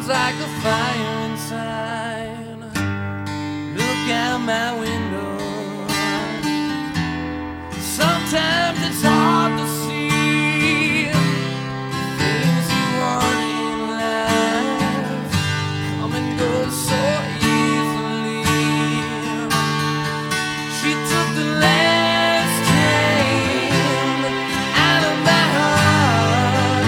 like a fire inside. Look out my window. Sometimes it's hard to see things you want in life come and go so easily. She took the last train out of my heart.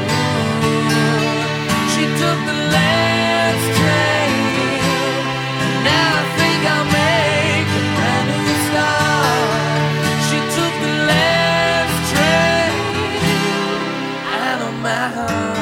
She took the last train, and now I think I'll make a brand new start. She took the last train out of my heart.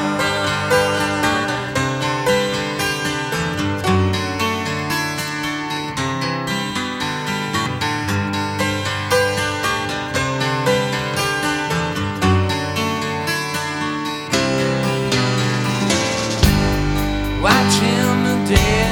Watching the day